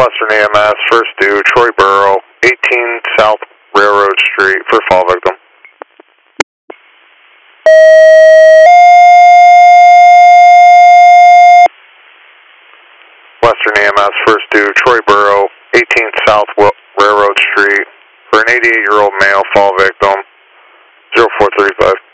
Western EMS, first due, Troy Borough, 18 South Railroad Street for fall victim. Western EMS, first due, Troy Borough, 18 South Railroad Street for an 88-year-old male fall victim, 0435.